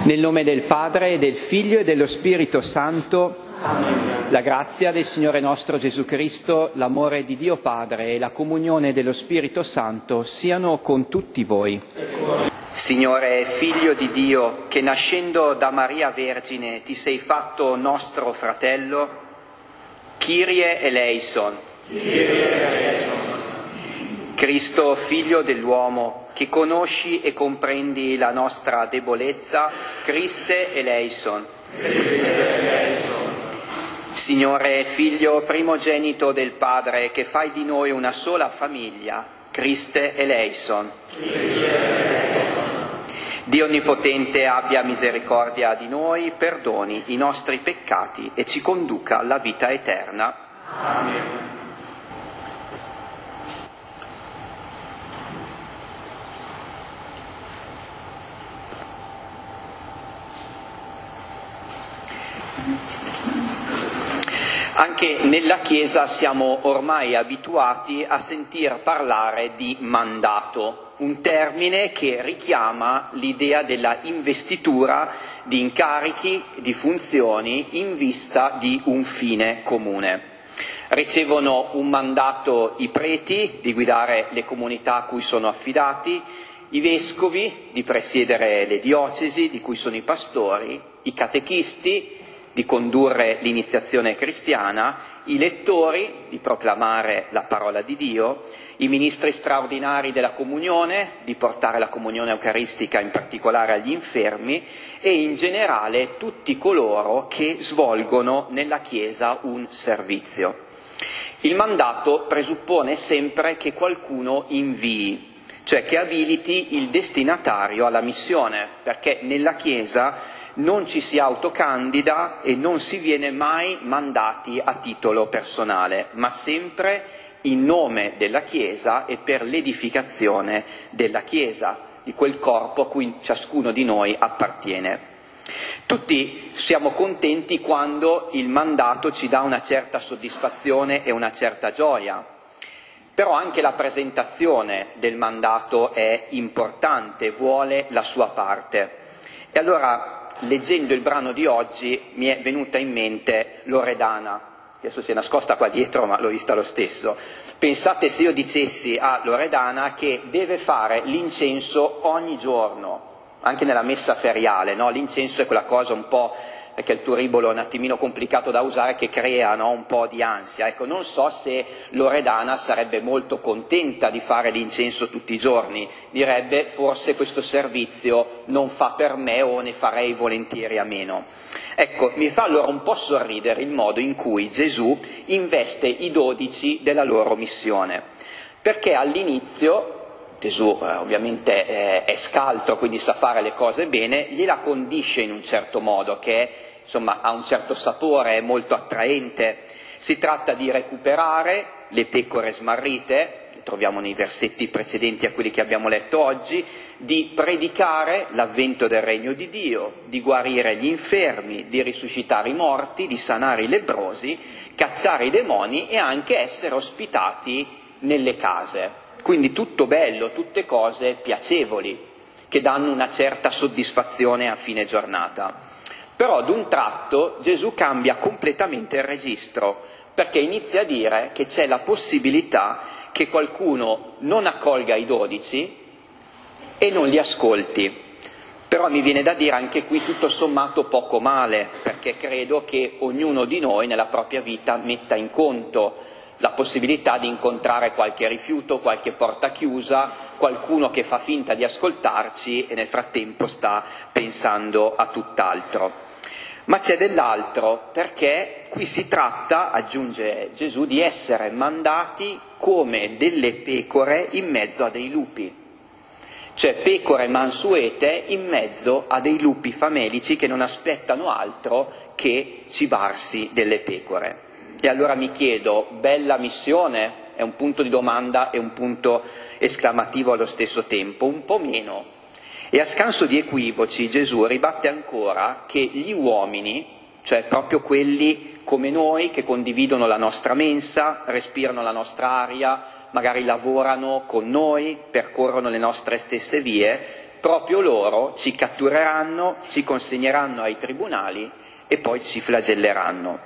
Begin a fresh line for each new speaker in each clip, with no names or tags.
Nel nome del Padre, e del Figlio e dello Spirito Santo. Amen. La grazia del Signore nostro Gesù Cristo, l'amore di Dio Padre e la comunione dello Spirito Santo siano con tutti voi.
Signore, Figlio di Dio, che nascendo da Maria Vergine ti sei fatto nostro fratello, Kyrie eleison. Kyrie eleison. Cristo, Figlio dell'uomo, che conosci e comprendi la nostra debolezza, Christe eleison. Christe eleison. Signore, Figlio primogenito del Padre, che fai di noi una sola famiglia, Christe eleison. Christe eleison. Dio Onnipotente abbia misericordia di noi, perdoni i nostri peccati e ci conduca alla vita eterna. Amen. Anche nella Chiesa siamo ormai abituati a sentir parlare di mandato, un termine che richiama l'idea della investitura di incarichi, di funzioni in vista di un fine comune. Ricevono un mandato i preti di guidare le comunità a cui sono affidati, i vescovi di presiedere le diocesi di cui sono i pastori, i catechisti di condurre l'iniziazione cristiana, i lettori di proclamare la parola di Dio, i ministri straordinari della comunione di portare la comunione eucaristica in particolare agli infermi e in generale tutti coloro che svolgono nella Chiesa un servizio. Il mandato presuppone sempre che qualcuno invii, cioè che abiliti il destinatario alla missione, perché nella Chiesa non ci si autocandida e non si viene mai mandati a titolo personale, ma sempre in nome della Chiesa e per l'edificazione della Chiesa, di quel corpo a cui ciascuno di noi appartiene. Tutti siamo contenti quando il mandato ci dà una certa soddisfazione e una certa gioia, però anche la presentazione del mandato è importante, vuole la sua parte. E allora, leggendo il brano di oggi, mi è venuta in mente Loredana, che adesso si è nascosta qua dietro, ma l'ho vista lo stesso. Pensate se io dicessi a Loredana che deve fare l'incenso ogni giorno, anche nella messa feriale, no? L'incenso è quella cosa un po', che è il turibolo un attimino complicato da usare, che crea, no? Un po' di ansia. Ecco, non so se Loredana sarebbe molto contenta di fare l'incenso tutti i giorni, direbbe forse questo servizio non fa per me o ne farei volentieri a meno. Ecco, mi fa allora un po' sorridere il modo in cui Gesù investe i 12 della loro missione, perché all'inizio Gesù ovviamente è scaltro, quindi sa fare le cose bene, gliela condisce in un certo modo che insomma ha un certo sapore, è molto attraente. Si tratta di recuperare le pecore smarrite, le troviamo nei versetti precedenti a quelli che abbiamo letto oggi, di predicare l'avvento del regno di Dio, di guarire gli infermi, di risuscitare i morti, di sanare i lebbrosi, cacciare i demoni e anche essere ospitati nelle case. Quindi tutto bello, tutte cose piacevoli, che danno una certa soddisfazione a fine giornata. Però ad un tratto Gesù cambia completamente il registro, perché inizia a dire che c'è la possibilità che qualcuno non accolga i 12 e non li ascolti. Però mi viene da dire anche qui tutto sommato poco male, perché credo che ognuno di noi nella propria vita metta in conto la possibilità di incontrare qualche rifiuto, qualche porta chiusa, qualcuno che fa finta di ascoltarci e nel frattempo sta pensando a tutt'altro. Ma c'è dell'altro, perché qui si tratta, aggiunge Gesù, di essere mandati come delle pecore in mezzo a dei lupi. Cioè pecore mansuete in mezzo a dei lupi famelici che non aspettano altro che cibarsi delle pecore. E allora mi chiedo, bella missione? È un punto di domanda e un punto esclamativo allo stesso tempo, un po' meno. E a scanso di equivoci Gesù ribatte ancora che gli uomini, cioè proprio quelli come noi che condividono la nostra mensa, respirano la nostra aria, magari lavorano con noi, percorrono le nostre stesse vie, proprio loro ci cattureranno, ci consegneranno ai tribunali e poi ci flagelleranno.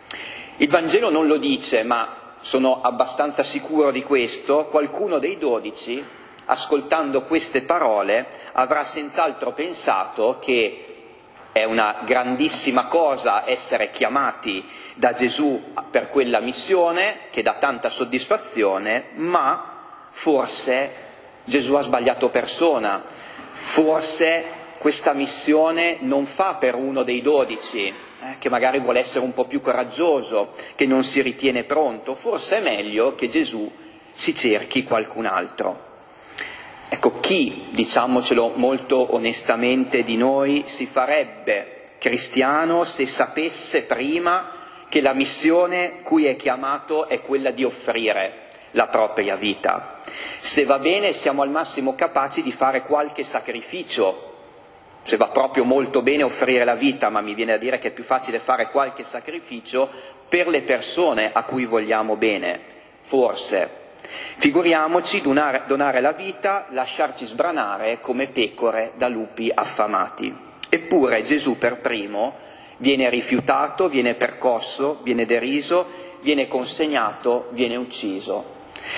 Il Vangelo non lo dice, ma sono abbastanza sicuro di questo, qualcuno dei 12, ascoltando queste parole, avrà senz'altro pensato che è una grandissima cosa essere chiamati da Gesù per quella missione che dà tanta soddisfazione, ma forse Gesù ha sbagliato persona, forse questa missione non fa per uno dei 12, che magari vuole essere un po' più coraggioso, che non si ritiene pronto, forse è meglio che Gesù si cerchi qualcun altro. Ecco, chi, diciamocelo molto onestamente di noi, si farebbe cristiano se sapesse prima che la missione cui è chiamato è quella di offrire la propria vita? Se va bene siamo al massimo capaci di fare qualche sacrificio, se va proprio molto bene offrire la vita, ma mi viene a dire che è più facile fare qualche sacrificio per le persone a cui vogliamo bene, forse. Figuriamoci donare la vita, lasciarci sbranare come pecore da lupi affamati. Eppure Gesù per primo viene rifiutato, viene percosso, viene deriso, viene consegnato, viene ucciso.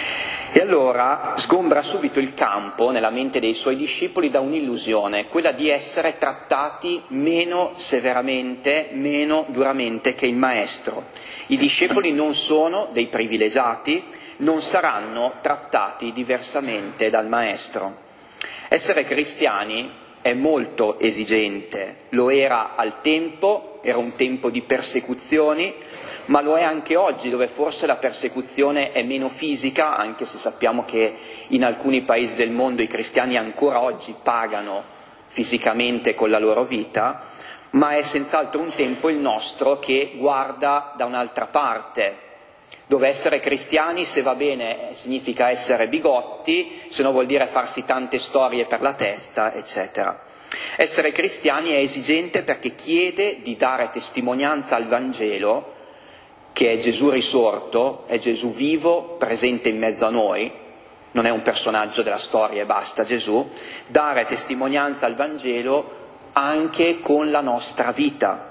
E allora sgombra subito il campo nella mente dei suoi discepoli da un'illusione, quella di essere trattati meno severamente, meno duramente che il Maestro. I discepoli non sono dei privilegiati, non saranno trattati diversamente dal Maestro. Essere cristiani è molto esigente, lo era al tempo, era un tempo di persecuzioni, ma lo è anche oggi, dove forse la persecuzione è meno fisica, anche se sappiamo che in alcuni paesi del mondo i cristiani ancora oggi pagano fisicamente con la loro vita, ma è senz'altro un tempo il nostro che guarda da un'altra parte, dove essere cristiani, se va bene, significa essere bigotti, se no vuol dire farsi tante storie per la testa, eccetera. Essere cristiani è esigente perché chiede di dare testimonianza al Vangelo, che è Gesù risorto, è Gesù vivo, presente in mezzo a noi, non è un personaggio della storia e basta Gesù, dare testimonianza al Vangelo anche con la nostra vita.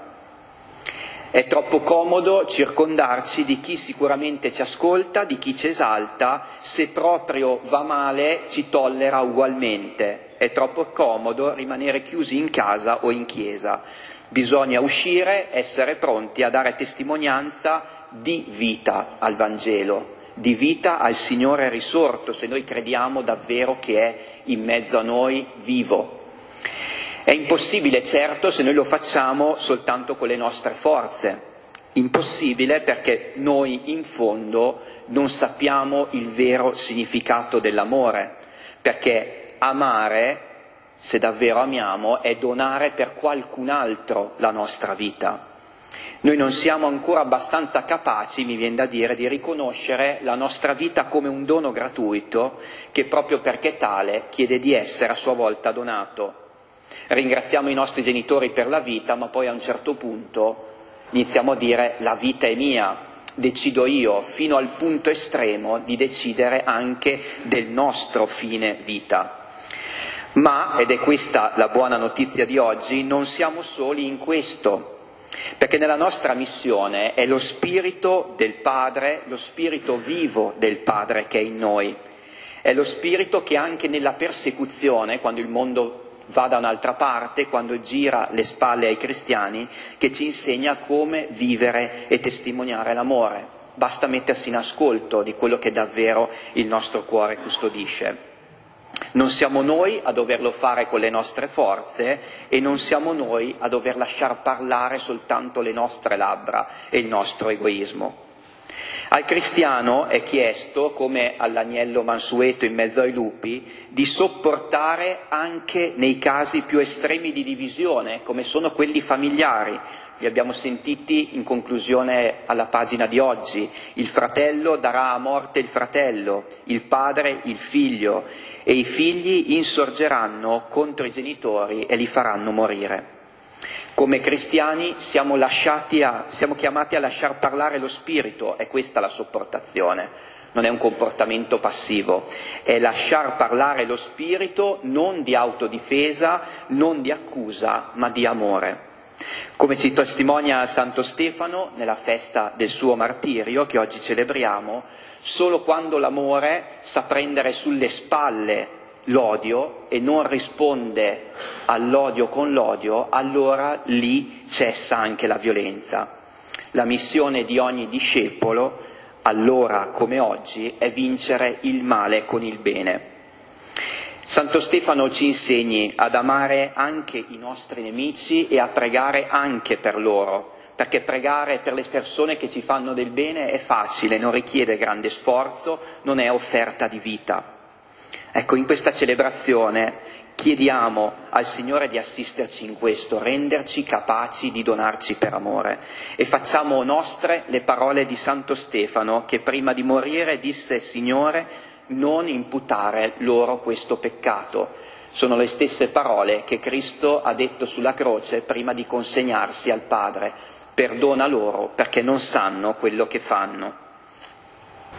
È troppo comodo circondarci di chi sicuramente ci ascolta, di chi ci esalta, se proprio va male ci tollera ugualmente. È troppo comodo rimanere chiusi in casa o in chiesa. Bisogna uscire, essere pronti a dare testimonianza di vita al Vangelo, di vita al Signore risorto, se noi crediamo davvero che è in mezzo a noi vivo. È impossibile, certo, se noi lo facciamo soltanto con le nostre forze. Impossibile perché noi, in fondo, non sappiamo il vero significato dell'amore, perché amare, se davvero amiamo, è donare per qualcun altro la nostra vita. Noi non siamo ancora abbastanza capaci, mi viene da dire, di riconoscere la nostra vita come un dono gratuito che proprio perché tale chiede di essere a sua volta donato. Ringraziamo i nostri genitori per la vita, ma poi a un certo punto iniziamo a dire la vita è mia, decido io, fino al punto estremo di decidere anche del nostro fine vita. Ma, ed è questa la buona notizia di oggi, non siamo soli in questo, perché nella nostra missione è lo Spirito del Padre, lo Spirito vivo del Padre che è in noi, è lo Spirito che anche nella persecuzione, quando il mondo va da un'altra parte, quando gira le spalle ai cristiani, che ci insegna come vivere e testimoniare l'amore. Basta mettersi in ascolto di quello che davvero il nostro cuore custodisce. Non siamo noi a doverlo fare con le nostre forze e non siamo noi a dover lasciar parlare soltanto le nostre labbra e il nostro egoismo. Al cristiano è chiesto, come all'agnello mansueto in mezzo ai lupi, di sopportare anche nei casi più estremi di divisione, come sono quelli familiari. Li abbiamo sentiti in conclusione alla pagina di oggi. Il fratello darà a morte il fratello, il padre il figlio, e i figli insorgeranno contro i genitori e li faranno morire. Come cristiani siamo chiamati a lasciar parlare lo Spirito, è questa la sopportazione. non è un comportamento passivo, è lasciar parlare lo spirito non di autodifesa, non di accusa, ma di amore. Come ci testimonia Santo Stefano nella festa del suo martirio che oggi celebriamo, solo quando l'amore sa prendere sulle spalle l'odio e non risponde all'odio con l'odio, allora lì cessa anche la violenza. La missione di ogni discepolo, allora come oggi, è vincere il male con il bene. Santo Stefano ci insegni ad amare anche i nostri nemici e a pregare anche per loro, perché pregare per le persone che ci fanno del bene è facile, non richiede grande sforzo, non è offerta di vita. Ecco, in questa celebrazione chiediamo al Signore di assisterci in questo, renderci capaci di donarci per amore, e facciamo nostre le parole di Santo Stefano che prima di morire disse: Signore, non imputare loro questo peccato. Sono le stesse parole che Cristo ha detto sulla croce prima di consegnarsi al Padre. Perdona loro perché non sanno quello che fanno.